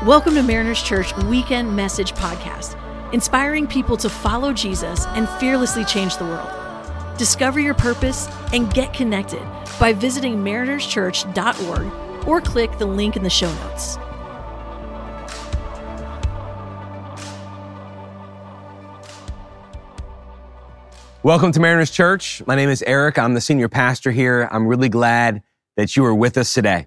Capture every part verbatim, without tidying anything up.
Welcome to Mariners Church Weekend Message Podcast, inspiring people to follow Jesus and fearlessly change the world. Discover your purpose and get connected by visiting mariners church dot org or click the link in the show notes. Welcome to Mariners Church. My name is Eric. I'm the senior pastor here. I'm really glad that you are with us today.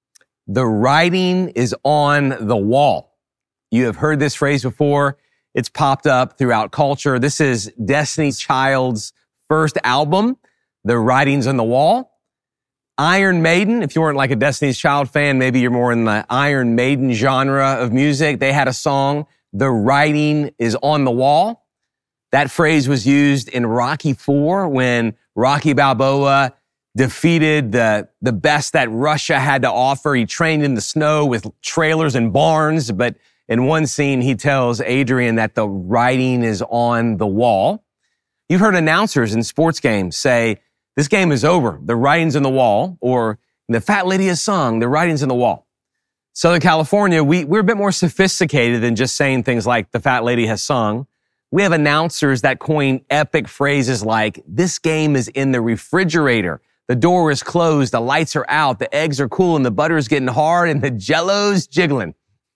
The writing is on the wall. You have heard this phrase before. It's popped up throughout culture. This is Destiny's Child's first album, The Writing's on the Wall. Iron Maiden, if you weren't like a Destiny's Child fan, maybe you're more in the Iron Maiden genre of music. They had a song, The Writing is on the Wall. That phrase was used in Rocky four when Rocky Balboa defeated the, the best that Russia had to offer. He trained in the snow with trailers and barns, but in one scene, he tells Adrian that the writing is on the wall. You've heard announcers in sports games say, this game is over, the writing's on the wall, or the fat lady has sung, the writing's on the wall. Southern California, we, we're a bit more sophisticated than just saying things like the fat lady has sung. We have announcers that coin epic phrases like, this game is in the refrigerator. The door is closed, the lights are out, the eggs are cool, and the butter is getting hard, and the jello's jiggling.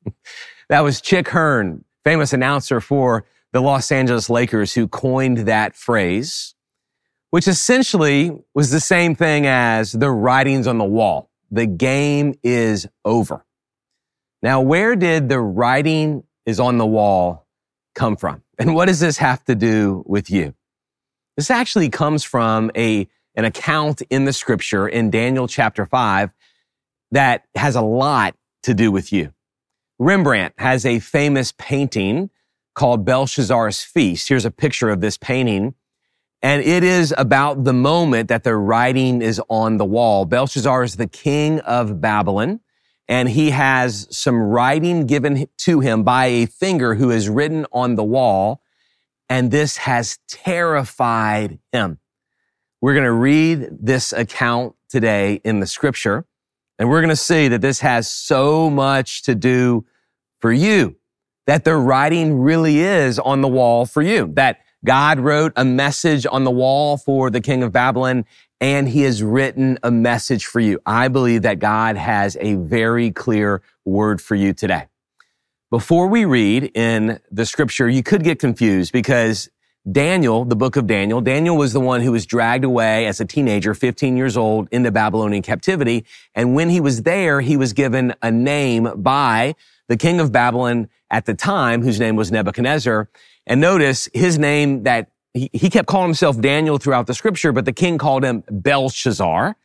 That was Chick Hearn, famous announcer for the Los Angeles Lakers, who coined that phrase, which essentially was the same thing as the writing's on the wall. The game is over. Now, where did the writing is on the wall come from? And what does this have to do with you? This actually comes from a an account in the scripture in Daniel chapter five that has a lot to do with you. Rembrandt has a famous painting called Belshazzar's Feast. Here's a picture of this painting, and it is about the moment that the writing is on the wall. Belshazzar is the king of Babylon, and he has some writing given to him by a finger who is written on the wall, and this has terrified him. We're going to read this account today in the scripture, and we're going to see that this has so much to do for you, that the writing really is on the wall for you, that God wrote a message on the wall for the king of Babylon, and he has written a message for you. I believe that God has a very clear word for you today. Before we read in the scripture, you could get confused because Daniel, the book of Daniel, Daniel was the one who was dragged away as a teenager, fifteen years old, into Babylonian captivity. And when he was there, he was given a name by the king of Babylon at the time, whose name was Nebuchadnezzar. And notice his name that he, he kept calling himself Daniel throughout the scripture, but the king called him Belshazzar.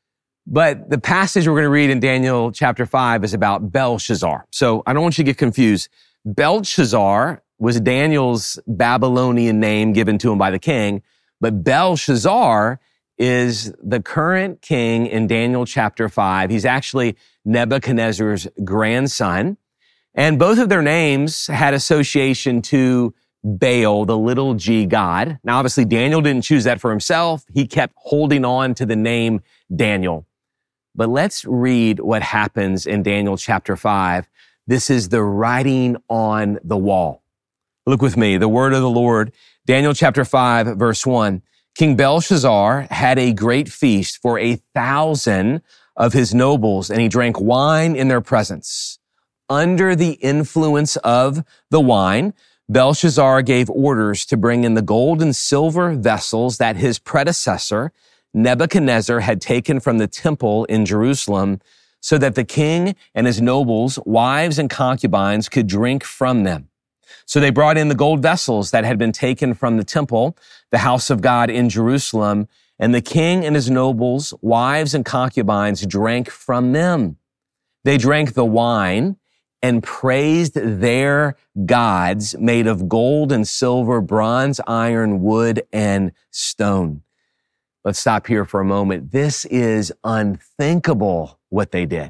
But the passage we're going to read in Daniel chapter five is about Belshazzar. So I don't want you to get confused. Belshazzar was Daniel's Babylonian name given to him by the king, but Belshazzar is the current king in Daniel chapter five. He's actually Nebuchadnezzar's grandson, and both of their names had association to Baal, the little g god. Now, obviously, Daniel didn't choose that for himself. He kept holding on to the name Daniel. But let's read what happens in Daniel chapter five. This is the writing on the wall. Look with me, the word of the Lord, Daniel chapter five, verse one. King Belshazzar had a great feast for a thousand of his nobles, and he drank wine in their presence. Under the influence of the wine, Belshazzar gave orders to bring in the gold and silver vessels that his predecessor, Nebuchadnezzar, had taken from the temple in Jerusalem, so that the king and his nobles, wives and concubines could drink from them. So they brought in the gold vessels that had been taken from the temple, the house of God in Jerusalem, and the king and his nobles, wives and concubines drank from them. They drank the wine and praised their gods made of gold and silver, bronze, iron, wood, and stone. Let's stop here for a moment. This is unthinkable what they did.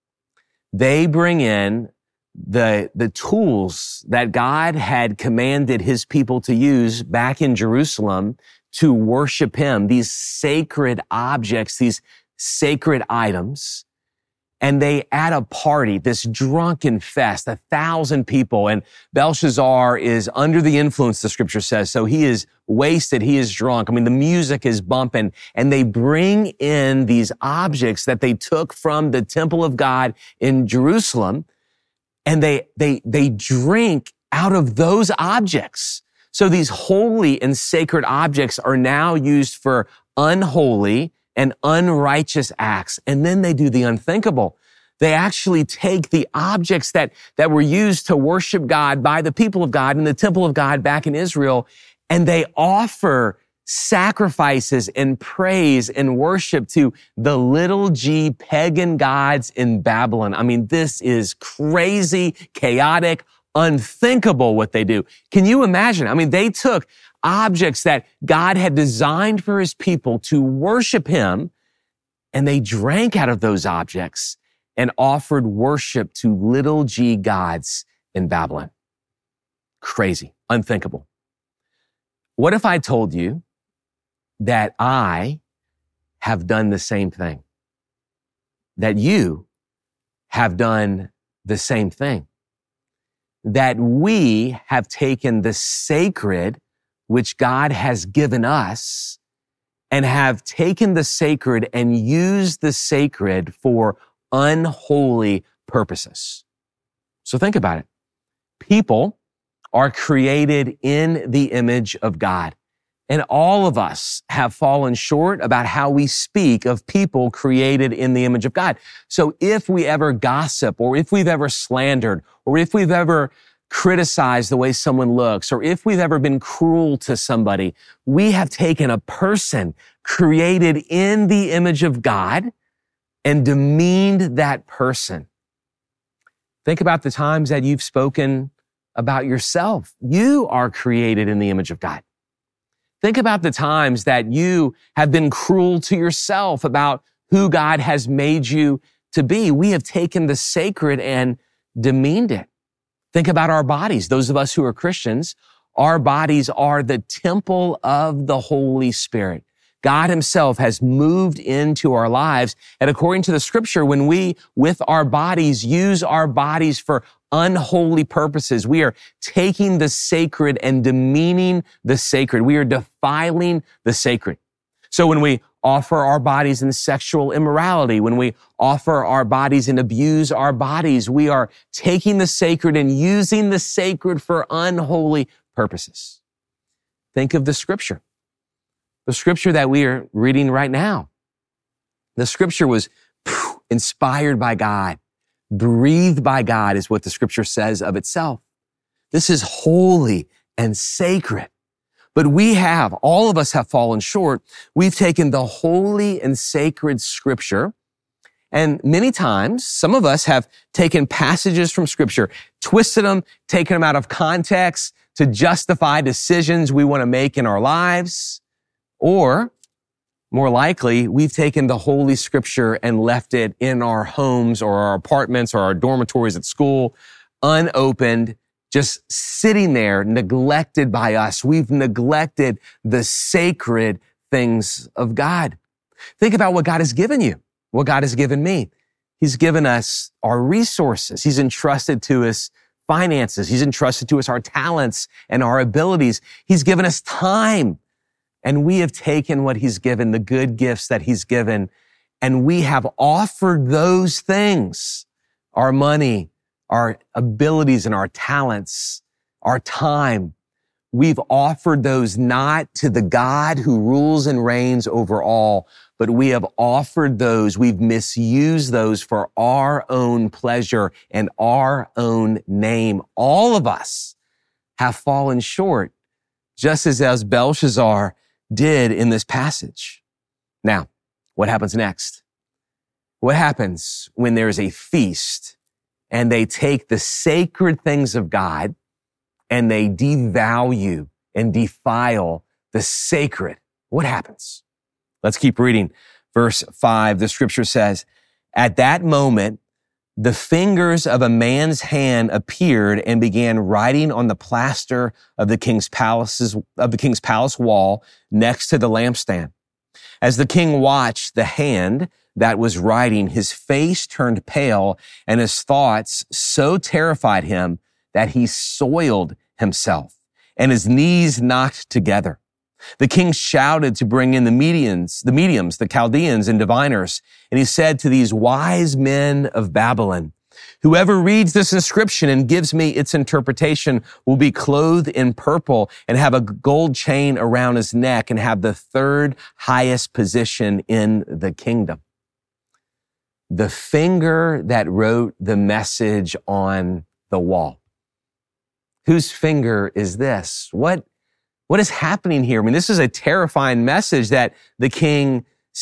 They bring in the, the tools that God had commanded his people to use back in Jerusalem to worship him, these sacred objects, these sacred items, and they at a party, this drunken fest, a thousand people, and Belshazzar is under the influence, the scripture says. So he is wasted, he is drunk. I mean, the music is bumping, and they bring in these objects that they took from the temple of God in Jerusalem, and they, they, they drink out of those objects. So these holy and sacred objects are now used for unholy and unrighteous acts. And then they do the unthinkable. They actually take the objects that, that were used to worship God by the people of God in the temple of God back in Israel, and they offer sacrifices and praise and worship to the little g pagan gods in Babylon. I mean, this is crazy, chaotic, unthinkable what they do. Can you imagine? I mean, they took objects that God had designed for his people to worship him, and they drank out of those objects and offered worship to little g gods in Babylon. Crazy, unthinkable. What if I told you that I have done the same thing? That you have done the same thing? That we have taken the sacred which God has given us and have taken the sacred and used the sacred for unholy purposes. So think about it. People are created in the image of God, and all of us have fallen short about how we speak of people created in the image of God. So if we ever gossip, or if we've ever slandered, or if we've ever criticize the way someone looks, or if we've ever been cruel to somebody, we have taken a person created in the image of God and demeaned that person. Think about the times that you've spoken about yourself. You are created in the image of God. Think about the times that you have been cruel to yourself about who God has made you to be. We have taken the sacred and demeaned it. Think about our bodies. Those of us who are Christians, our bodies are the temple of the Holy Spirit. God himself has moved into our lives. And according to the scripture, when we, with our bodies, use our bodies for unholy purposes, we are taking the sacred and demeaning the sacred. We are defiling the sacred. So when we offer our bodies in sexual immorality, when we offer our bodies and abuse our bodies, we are taking the sacred and using the sacred for unholy purposes. Think of the scripture. The scripture that we are reading right now. The scripture was phew, inspired by God, breathed by God is what the scripture says of itself. This is holy and sacred. But we have, all of us have fallen short. We've taken the holy and sacred scripture, and many times, some of us have taken passages from scripture, twisted them, taken them out of context to justify decisions we want to make in our lives. Or, more likely, we've taken the Holy Scripture and left it in our homes or our apartments or our dormitories at school, unopened, just sitting there, neglected by us. We've neglected the sacred things of God. Think about what God has given you, what God has given me. He's given us our resources. He's entrusted to us finances. He's entrusted to us our talents and our abilities. He's given us time. And we have taken what he's given, the good gifts that he's given, and we have offered those things, our money, our abilities and our talents, our time. We've offered those not to the God who rules and reigns over all, but we have offered those, we've misused those for our own pleasure and our own name. All of us have fallen short, just as, as Belshazzar did in this passage. Now, what happens next? What happens when there is a feast and they take the sacred things of God and they devalue and defile the sacred? What happens? Let's keep reading. Verse five, the scripture says, "At that moment, the fingers of a man's hand appeared and began writing on the plaster of the king's palace's, of the king's palace wall next to the lampstand. As the king watched the hand, that was writing, his face turned pale and his thoughts so terrified him that he soiled himself and his knees knocked together. The king shouted to bring in the medians, the mediums, the Chaldeans and diviners. And he said to these wise men of Babylon, whoever reads this inscription and gives me its interpretation will be clothed in purple and have a gold chain around his neck and have the third highest position in the kingdom. The finger that wrote the message on the wall. Whose finger is this? What, what is happening here? I mean, this is a terrifying message that the king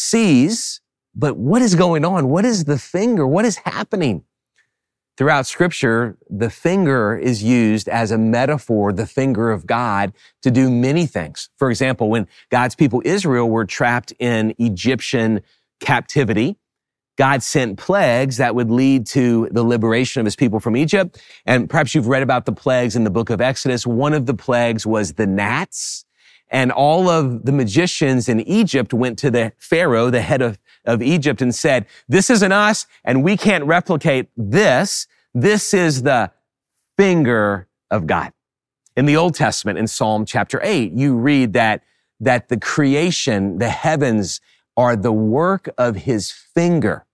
sees, but what is going on? What is the finger? What is happening? Throughout Scripture, the finger is used as a metaphor, the finger of God, to do many things. For example, when God's people Israel were trapped in Egyptian captivity, God sent plagues that would lead to the liberation of his people from Egypt. And perhaps you've read about the plagues in the book of Exodus. One of the plagues was the gnats. And all of the magicians in Egypt went to the Pharaoh, the head of, of Egypt, and said, this isn't us, and we can't replicate this. This is the finger of God. In the Old Testament, in Psalm chapter eight, you read that, that the creation, the heavens, are the work of his finger.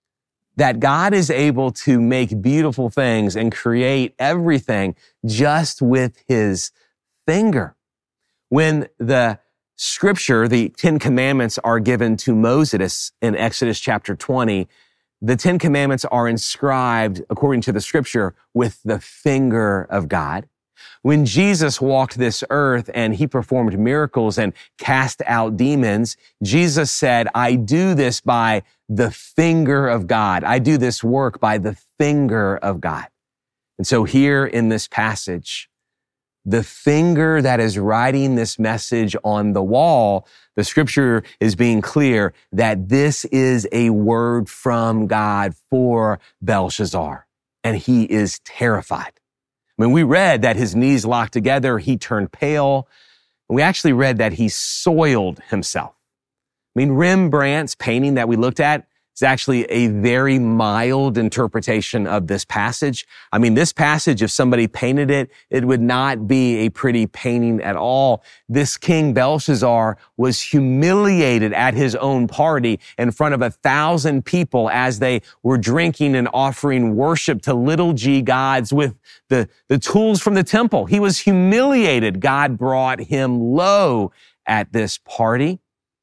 That God is able to make beautiful things and create everything just with his finger. When the scripture, the Ten Commandments, are given to Moses in Exodus chapter twenty, the Ten Commandments are inscribed, according to the scripture, with the finger of God. When Jesus walked this earth and he performed miracles and cast out demons, Jesus said, I do this by the finger of God. I do this work by the finger of God. And so here in this passage, the finger that is writing this message on the wall, the scripture is being clear that this is a word from God for Belshazzar, and he is terrified. I mean, we read that his knees locked together, he turned pale, and we actually read that he soiled himself. I mean, Rembrandt's painting that we looked at is actually a very mild interpretation of this passage. I mean, this passage, if somebody painted it, it would not be a pretty painting at all. This King Belshazzar was humiliated at his own party in front of a thousand people as they were drinking and offering worship to little g gods with the, the tools from the temple. He was humiliated. God brought him low at this party.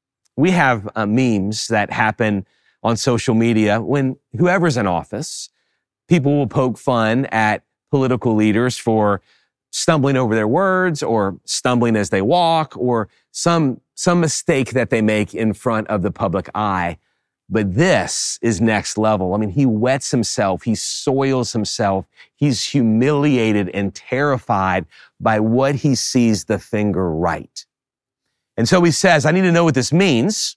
We have uh, memes that happen on social media when whoever's in office, people will poke fun at political leaders for stumbling over their words or stumbling as they walk or some, some mistake that they make in front of the public eye. But this is next level. I mean, he wets himself. He soils himself. He's humiliated and terrified by what he sees the finger write. And so he says, I need to know what this means.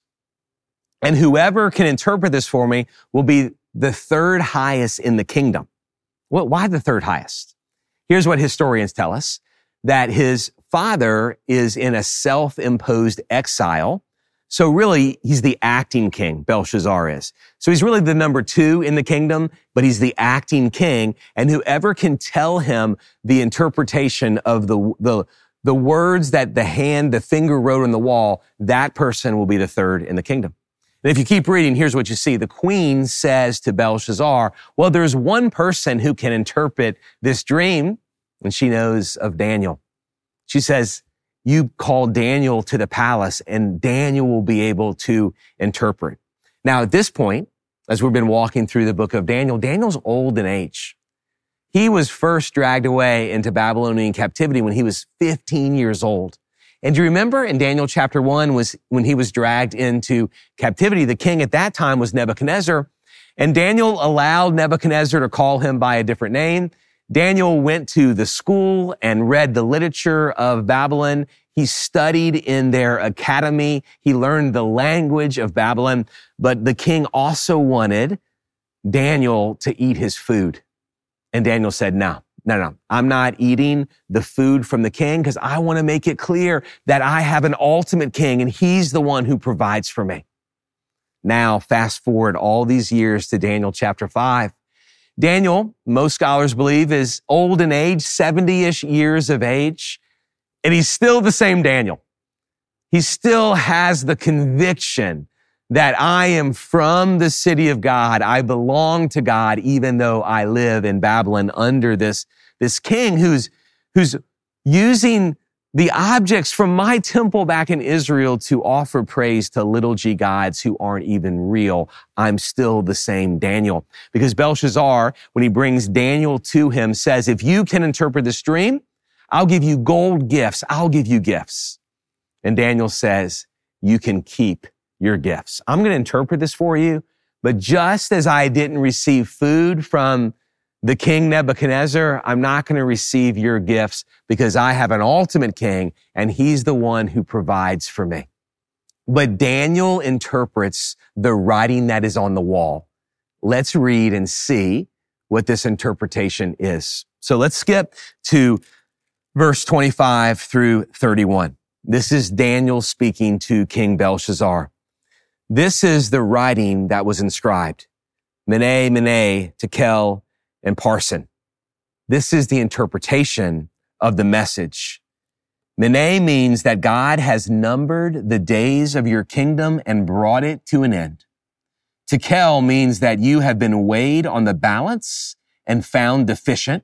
And whoever can interpret this for me will be the third highest in the kingdom. Well, why the third highest? Here's what historians tell us, that his father is in a self-imposed exile. So really, he's the acting king, Belshazzar is. So he's really the number two in the kingdom, but he's the acting king. And whoever can tell him the interpretation of the, the, the words that the hand, the finger wrote on the wall, that person will be the third in the kingdom. And if you keep reading, here's what you see. The queen says to Belshazzar, well, there's one person who can interpret this dream, and she knows of Daniel. She says, you call Daniel to the palace, and Daniel will be able to interpret. Now, at this point, as we've been walking through the book of Daniel, Daniel's old in age. He was first dragged away into Babylonian captivity when he was fifteen years old. And do you remember in Daniel chapter one was when he was dragged into captivity, the king at that time was Nebuchadnezzar, and Daniel allowed Nebuchadnezzar to call him by a different name. Daniel went to the school and read the literature of Babylon. He studied in their academy. He learned the language of Babylon, but the king also wanted Daniel to eat his food. And Daniel said, no. No, no, I'm not eating the food from the king because I want to make it clear that I have an ultimate king and he's the one who provides for me. Now, fast forward all these years to Daniel chapter five. Daniel, most scholars believe, is old in age, seventy-ish years of age, and he's still the same Daniel. He still has the conviction that I am from the city of God. I belong to God, even though I live in Babylon under this, this king who's, who's using the objects from my temple back in Israel to offer praise to little g gods who aren't even real. I'm still the same Daniel. Because Belshazzar, when he brings Daniel to him, says, if you can interpret this dream, I'll give you gold gifts. I'll give you gifts. And Daniel says, you can keep your gifts. I'm going to interpret this for you, but just as I didn't receive food from the king Nebuchadnezzar, I'm not going to receive your gifts because I have an ultimate king and he's the one who provides for me. But Daniel interprets the writing that is on the wall. Let's read and see what this interpretation is. So let's skip to verse twenty-five through thirty-one. This is Daniel speaking to King Belshazzar. This is the writing that was inscribed. Mene, Mene, Tekel, and Parsin. This is the interpretation of the message. Mene means that God has numbered the days of your kingdom and brought it to an end. Tekel means that you have been weighed on the balance and found deficient.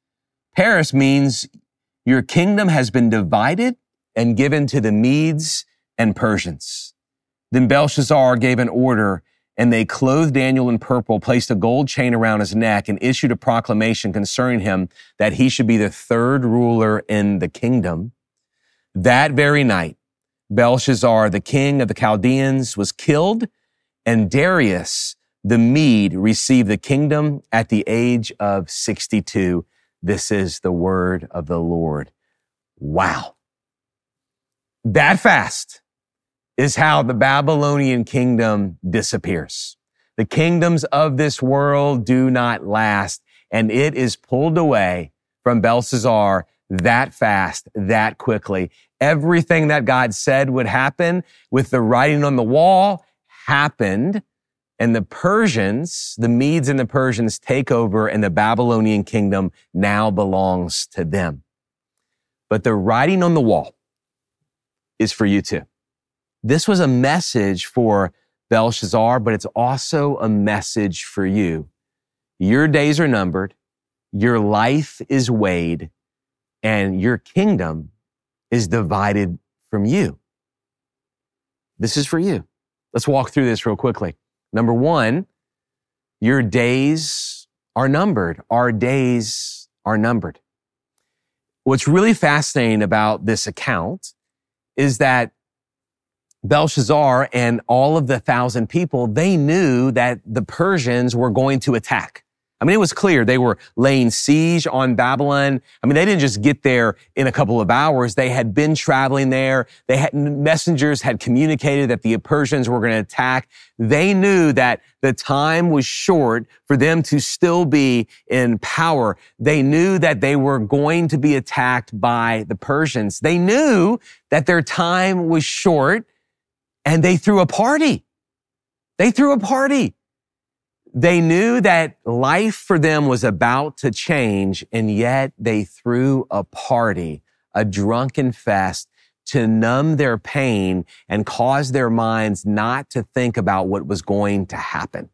Paris means your kingdom has been divided and given to the Medes and Persians. Then Belshazzar gave an order, and they clothed Daniel in purple, placed a gold chain around his neck, and issued a proclamation concerning him that he should be the third ruler in the kingdom. That very night, Belshazzar, the king of the Chaldeans, was killed, and Darius, the Mede, received the kingdom at the age of sixty-two. This is the word of the Lord. Wow. That fast is how the Babylonian kingdom disappears. The kingdoms of this world do not last, and it is pulled away from Belshazzar that fast, that quickly. Everything that God said would happen with the writing on the wall happened, and the Persians, the Medes and the Persians take over, and the Babylonian kingdom now belongs to them. But the writing on the wall is for you too. This was a message for Belshazzar, but it's also a message for you. Your days are numbered, your life is weighed, and your kingdom is divided from you. This is for you. Let's walk through this real quickly. Number one, your days are numbered. Our days are numbered. What's really fascinating about this account is that Belshazzar and all of the thousand people, they knew that the Persians were going to attack. I mean, it was clear they were laying siege on Babylon. I mean, they didn't just get there in a couple of hours. They had been traveling there. They had messengers had communicated that the Persians were going to attack. They knew that the time was short for them to still be in power. They knew that they were going to be attacked by the Persians. They knew that their time was short, and they threw a party. They threw a party. They knew that life for them was about to change, and yet they threw a party, a drunken fest, to numb their pain and cause their minds not to think about what was going to happen.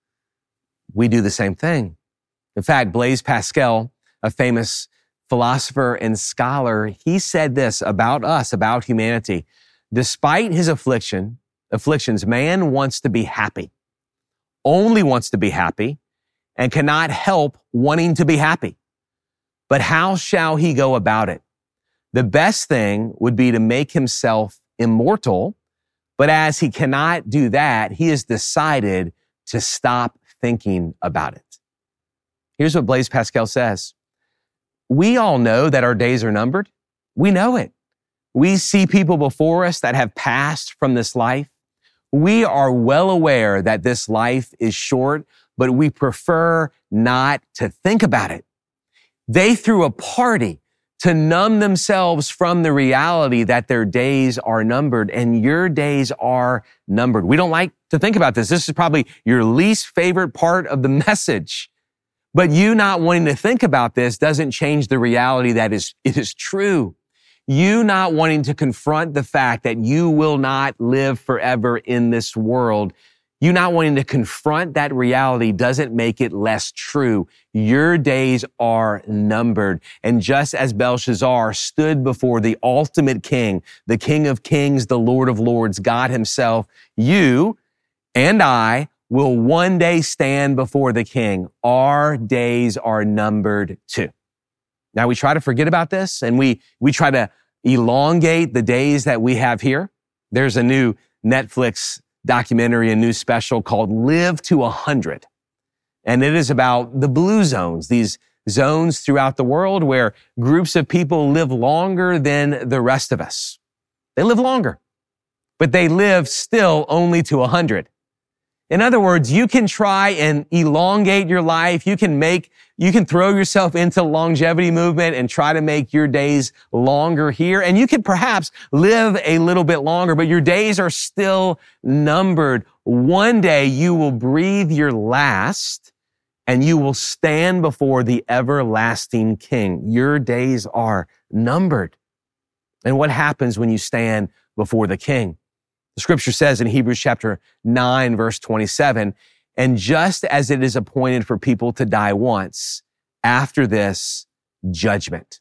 We do the same thing. In fact, Blaise Pascal, a famous philosopher and scholar, he said this about us, about humanity. Despite his affliction, afflictions, man wants to be happy. Only wants to be happy and cannot help wanting to be happy. But how shall he go about it? The best thing would be to make himself immortal, but as he cannot do that, he has decided to stop thinking about it. Here's what Blaise Pascal says. We all know that our days are numbered. We know it. We see people before us that have passed from this life. We are well aware that this life is short, but we prefer not to think about it. They threw a party to numb themselves from the reality that their days are numbered, and your days are numbered. We don't like to think about this. This is probably your least favorite part of the message. But you not wanting to think about this doesn't change the reality that is, it is true. You not wanting to confront the fact that you will not live forever in this world, you not wanting to confront that reality doesn't make it less true. Your days are numbered. And just as Belshazzar stood before the ultimate king, the King of Kings, the Lord of Lords, God himself, you and I will one day stand before the king. Our days are numbered too. Now we try to forget about this and we, we try to elongate the days that we have here. There's a new Netflix documentary, a new special called Live to one hundred. And it is about the blue zones, these zones throughout the world where groups of people live longer than the rest of us. They live longer, but they live still only to one hundred. In other words, you can try and elongate your life. You can make, you can throw yourself into the longevity movement and try to make your days longer here. And you can perhaps live a little bit longer, but your days are still numbered. One day you will breathe your last and you will stand before the everlasting King. Your days are numbered. And what happens when you stand before the King? The scripture says in Hebrews chapter nine, verse twenty-seven, and just as it is appointed for people to die once, after this, judgment.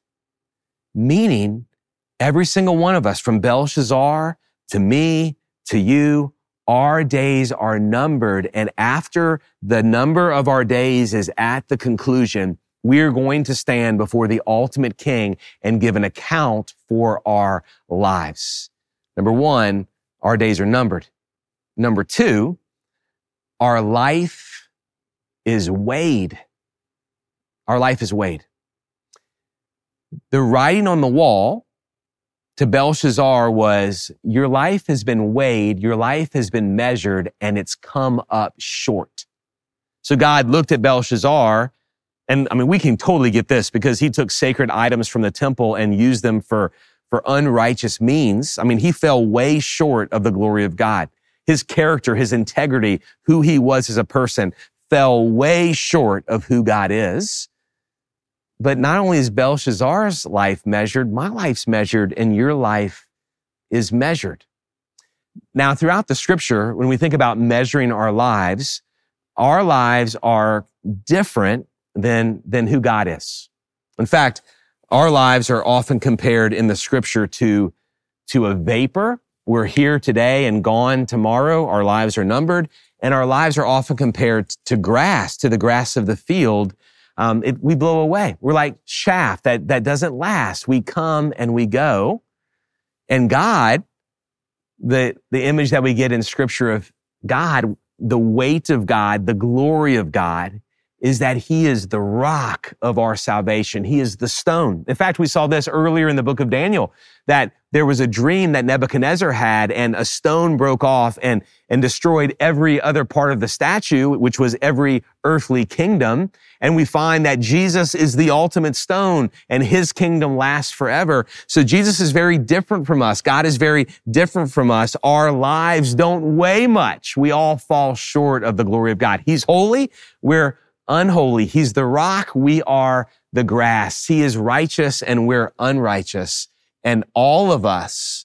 Meaning, every single one of us, from Belshazzar to me, to you, our days are numbered. And after the number of our days is at the conclusion, we're going to stand before the ultimate King and give an account for our lives. Number one, our days are numbered. Number two, our life is weighed. Our life is weighed. The writing on the wall to Belshazzar was, your life has been weighed, your life has been measured, and it's come up short. So God looked at Belshazzar, and I mean, we can totally get this because he took sacred items from the temple and used them for for unrighteous means. I mean, he fell way short of the glory of God. His character, his integrity, who he was as a person, fell way short of who God is. But not only is Belshazzar's life measured, my life's measured, and your life is measured. Now, throughout the scripture, when we think about measuring our lives, our lives are different than, than who God is. In fact, our lives are often compared in the scripture to, to a vapor. We're here today and gone tomorrow. Our lives are numbered. And our lives are often compared to grass, to the grass of the field. Um, it, we blow away. We're like chaff that, that doesn't last. We come and we go. And God, the, the image that we get in scripture of God, the weight of God, the glory of God, is that he is the rock of our salvation. He is the stone. In fact, we saw this earlier in the book of Daniel, that there was a dream that Nebuchadnezzar had and a stone broke off and, and destroyed every other part of the statue, which was every earthly kingdom. And we find that Jesus is the ultimate stone and his kingdom lasts forever. So Jesus is very different from us. God is very different from us. Our lives don't weigh much. We all fall short of the glory of God. He's holy. We're unholy. He's the rock. We are the grass. He is righteous and we're unrighteous. And all of us,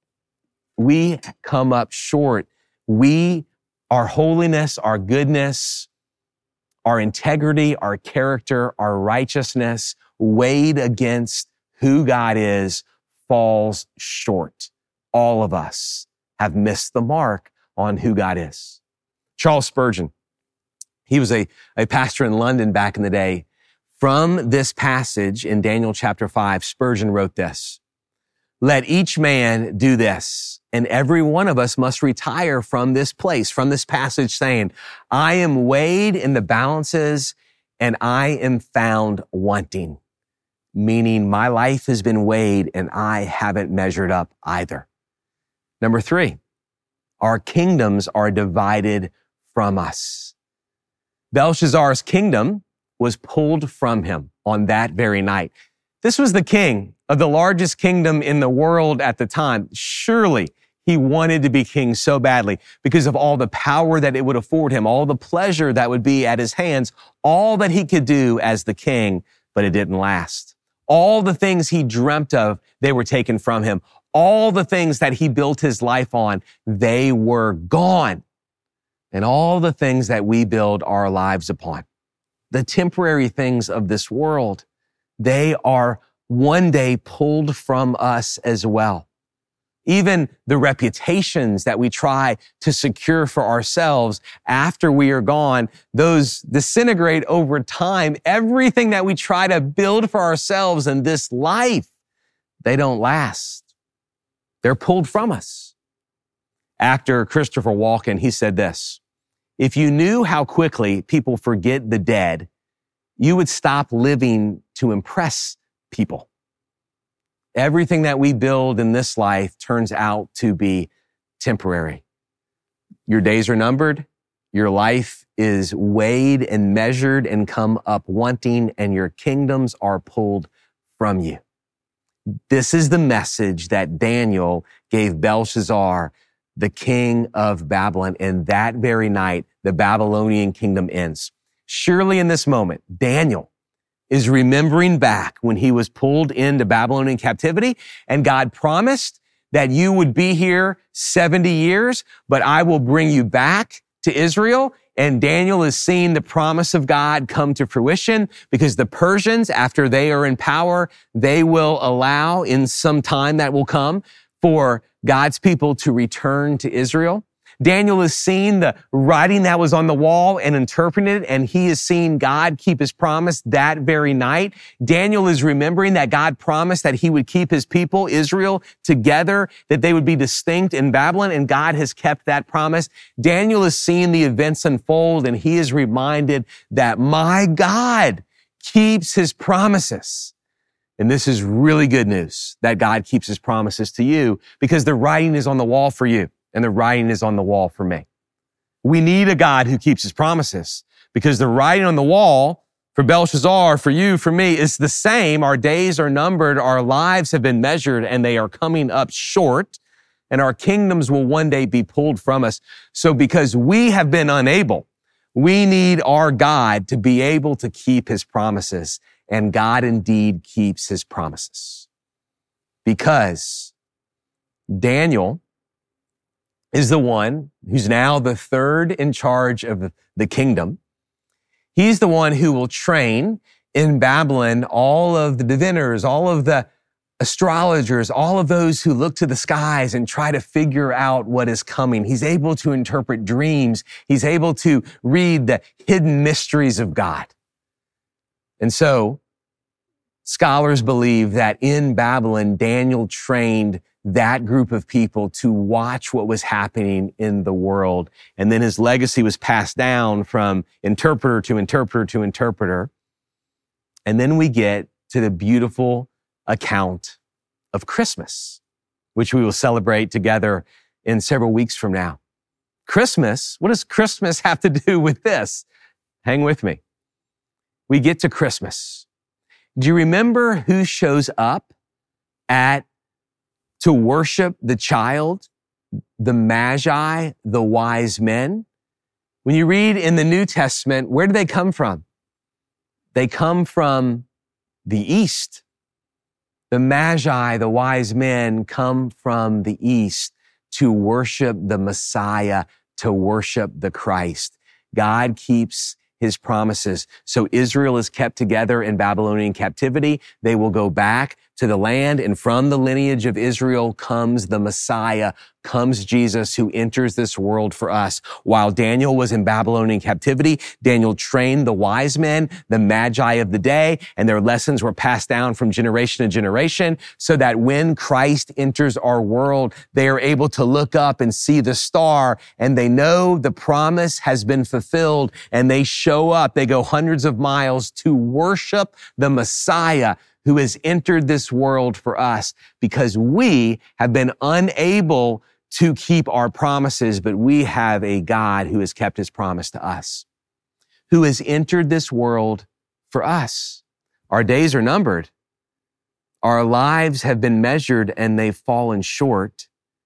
we come up short. We, our holiness, our goodness, our integrity, our character, our righteousness, weighed against who God is, falls short. All of us have missed the mark on who God is. Charles Spurgeon, he was a, a pastor in London back in the day. From this passage in Daniel chapter five, Spurgeon wrote this: "Let each man do this, and every one of us must retire from this place," from this passage, saying, "I am weighed in the balances and I am found wanting," meaning my life has been weighed and I haven't measured up either. Number three, our kingdoms are divided from us. Belshazzar's kingdom was pulled from him on that very night. This was the king of the largest kingdom in the world at the time. Surely He wanted to be king so badly because of all the power that it would afford him, all the pleasure that would be at his hands, all that he could do as the king, but it didn't last. All the things he dreamt of, they were taken from him. All the things that he built his life on, they were gone. And all the things that we build our lives upon, the temporary things of this world, they are one day pulled from us as well. Even the reputations that we try to secure for ourselves after we are gone, those disintegrate over time. Everything that we try to build for ourselves in this life, they don't last. They're pulled from us. Actor Christopher Walken, he said this: if you knew how quickly people forget the dead, you would stop living to impress people. Everything that we build in this life turns out to be temporary. Your days are numbered. Your life is weighed and measured and come up wanting, and your kingdoms are pulled from you. This is the message that Daniel gave Belshazzar, the king of Babylon, and that very night, the Babylonian kingdom ends. Surely in this moment, Daniel is remembering back when he was pulled into Babylonian captivity, and God promised that you would be here seventy years, but I will bring you back to Israel. And Daniel is seeing the promise of God come to fruition because the Persians, after they are in power, they will allow in some time that will come for God's people to return to Israel. Daniel is seeing the writing that was on the wall and interpreting it, and he is seeing God keep his promise that very night. Daniel is remembering that God promised that he would keep his people, Israel, together, that they would be distinct in Babylon, and God has kept that promise. Daniel is seeing the events unfold, and he is reminded that my God keeps his promises. And this is really good news, that God keeps his promises to you, because the writing is on the wall for you. And the writing is on the wall for me. We need a God who keeps his promises, because the writing on the wall for Belshazzar, for you, for me, is the same. Our days are numbered, our lives have been measured, and they are coming up short, and our kingdoms will one day be pulled from us. So because we have been unable, we need our God to be able to keep his promises, and God indeed keeps his promises. Because Daniel is the one who's now the third in charge of the kingdom. He's the one who will train in Babylon all of the diviners, all of the astrologers, all of those who look to the skies and try to figure out what is coming. He's able to interpret dreams. He's able to read the hidden mysteries of God. And so scholars believe that in Babylon, Daniel trained that group of people to watch what was happening in the world. And then his legacy was passed down from interpreter to interpreter to interpreter. And then we get to the beautiful account of Christmas, which we will celebrate together in several weeks from now. Christmas, what does Christmas have to do with this? Hang with me. We get to Christmas. Do you remember who shows up at to worship the child, the Magi, the wise men? When you read in the New Testament, where do they come from? They come from the East. The Magi, the wise men, come from the East to worship the Messiah, to worship the Christ. God keeps his promises. So Israel is kept together in Babylonian captivity. They will go back to the land, and from the lineage of Israel comes the Messiah, comes Jesus, who enters this world for us. While Daniel was in Babylonian captivity, Daniel trained the wise men, the Magi of the day, and their lessons were passed down from generation to generation, so that when Christ enters our world, they are able to look up and see the star, and they know the promise has been fulfilled, and they show up. They go hundreds of miles to worship the Messiah who has entered this world for us, because we have been unable to keep our promises, but we have a God who has kept his promise to us, who has entered this world for us. Our days are numbered. Our lives have been measured and they've fallen short,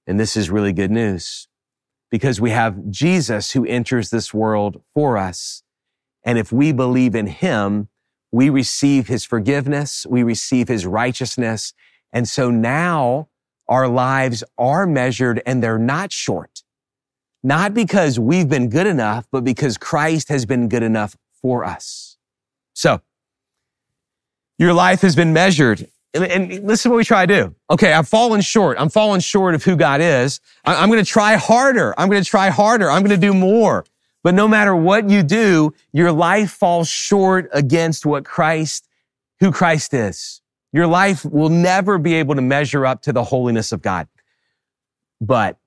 And this is really good news because we have Jesus who enters this world for us. And if we believe in him, we receive his forgiveness, we receive his righteousness. And so now our lives are measured and they're not short. Not because we've been good enough, but because Christ has been good enough for us. So, your life has been measured. And, and listen to what we try to do. Okay, I've fallen short. I'm falling short of who God is. I, I'm going to try harder. I'm going to try harder. I'm going to do more. But no matter what you do, your life falls short against what Christ, who Christ is. Your life will never be able to measure up to the holiness of God. But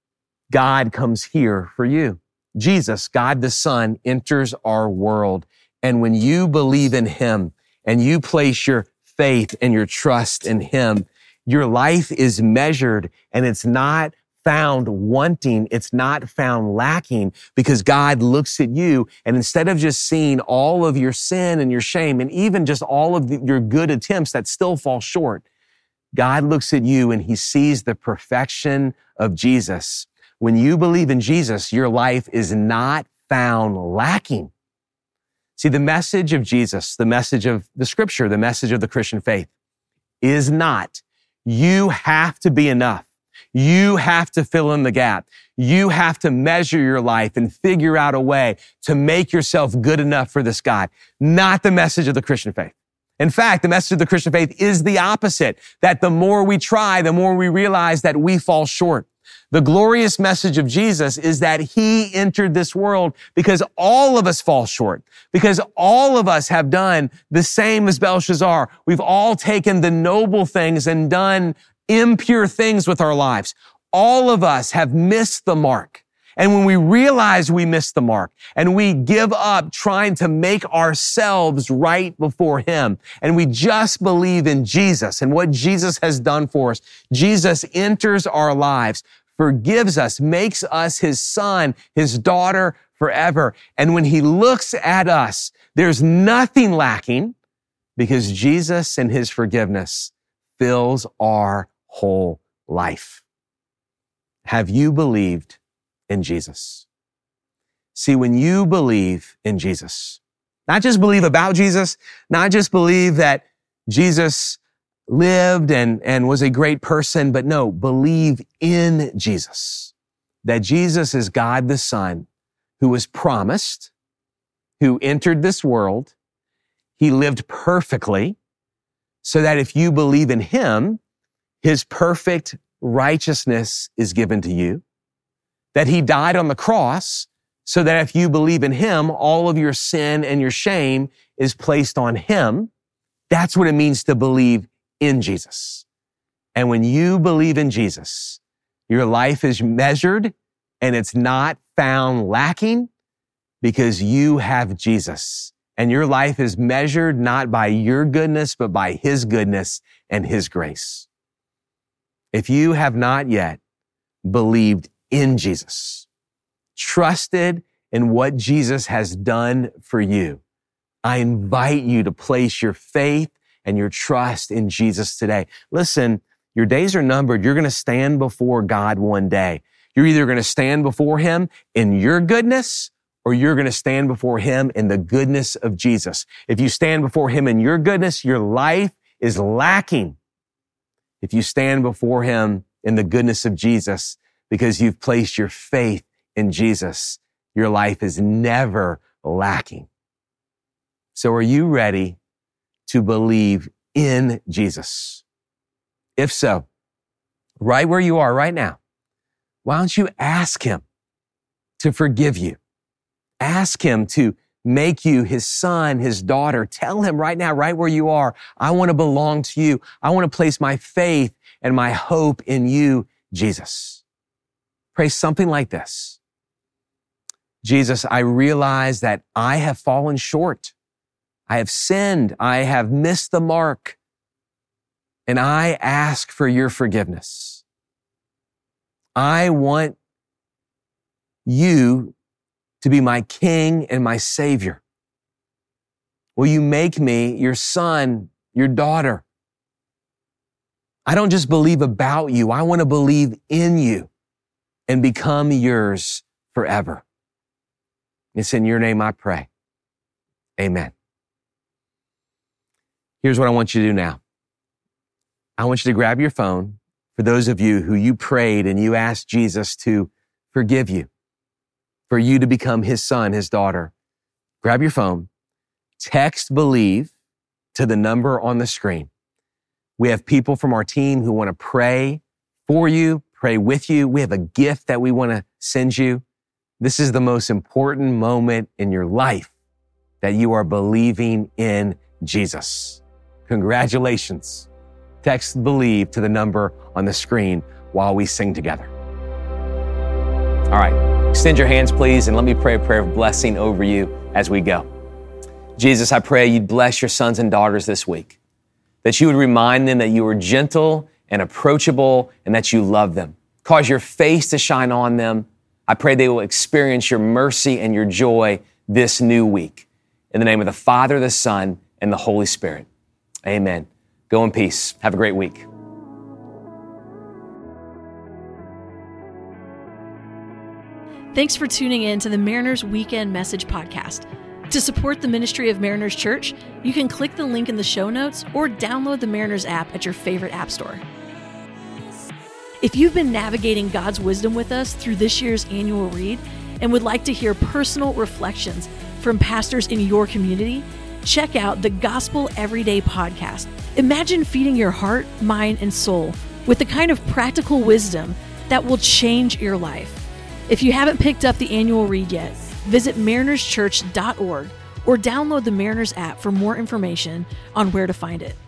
God comes here for you. Jesus, God the Son, enters our world. And when you believe in him and you place your faith and your trust in him, your life is measured and it's not found wanting. It's not found lacking because God looks at you and instead of just seeing all of your sin and your shame and even just all of the, your good attempts that still fall short, God looks at you and he sees the perfection of Jesus. When you believe in Jesus, your life is not found lacking. See, the message of Jesus, the message of the scripture, the message of the Christian faith is not, you have to be enough. You have to fill in the gap. You have to measure your life and figure out a way to make yourself good enough for this God. Not the message of the Christian faith. In fact, the message of the Christian faith is the opposite, that the more we try, the more we realize that we fall short. The glorious message of Jesus is that he entered this world because all of us fall short, because all of us have done the same as Belshazzar. We've all taken the noble things and done impure things with our lives. All of us have missed the mark. And when we realize we missed the mark and we give up trying to make ourselves right before him and we just believe in Jesus and what Jesus has done for us, Jesus enters our lives, forgives us, makes us his son, his daughter forever. And when he looks at us, there's nothing lacking because Jesus and his forgiveness fills our whole life. Have you believed in Jesus? See, when you believe in Jesus, not just believe about Jesus, not just believe that Jesus lived and, and was a great person, but no, believe in Jesus, that Jesus is God the Son who was promised, who entered this world. He lived perfectly so that if you believe in him, his perfect righteousness is given to you, that he died on the cross so that if you believe in him, all of your sin and your shame is placed on him. That's what it means to believe in Jesus. And when you believe in Jesus, your life is measured and it's not found lacking because you have Jesus. And your life is measured not by your goodness, but by his goodness and his grace. If you have not yet believed in Jesus, trusted in what Jesus has done for you, I invite you to place your faith and your trust in Jesus today. Listen, your days are numbered. You're going to stand before God one day. You're either going to stand before him in your goodness or you're going to stand before him in the goodness of Jesus. If you stand before him in your goodness, your life is lacking. If you stand before him in the goodness of Jesus because you've placed your faith in Jesus, your life is never lacking. So are you ready to believe in Jesus? If so, right where you are right now, why don't you ask him to forgive you? Ask him to make you his son, his daughter. Tell him right now, right where you are, I want to belong to you. I want to place my faith and my hope in you, Jesus. Pray something like this. Jesus, I realize that I have fallen short. I have sinned. I have missed the mark. And I ask for your forgiveness. I want you to be my King and my Savior. Will you make me your son, your daughter? I don't just believe about you. I want to believe in you and become yours forever. It's in your name I pray. Amen. Here's what I want you to do now. I want you to grab your phone. For those of you who you prayed and you asked Jesus to forgive you, for you to become his son, his daughter, grab your phone, text believe to the number on the screen. We have people from our team who want to pray for you, pray with you. We have a gift that we want to send you. This is the most important moment in your life that you are believing in Jesus. Congratulations. Text believe to the number on the screen while we sing together. All right, extend your hands, please, and let me pray a prayer of blessing over you as we go. Jesus, I pray you'd bless your sons and daughters this week, that you would remind them that you are gentle and approachable and that you love them. Cause your face to shine on them. I pray they will experience your mercy and your joy this new week. In the name of the Father, the Son, and the Holy Spirit. Amen. Go in peace. Have a great week. Thanks for tuning in to the Mariners Weekend Message Podcast. To support the ministry of Mariners Church, you can click the link in the show notes or download the Mariners app at your favorite app store. If you've been navigating God's wisdom with us through this year's annual read and would like to hear personal reflections from pastors in your community, check out the Gospel Everyday podcast. Imagine feeding your heart, mind, and soul with the kind of practical wisdom that will change your life. If you haven't picked up the annual read yet, visit mariners church dot org or download the Mariners app for more information on where to find it.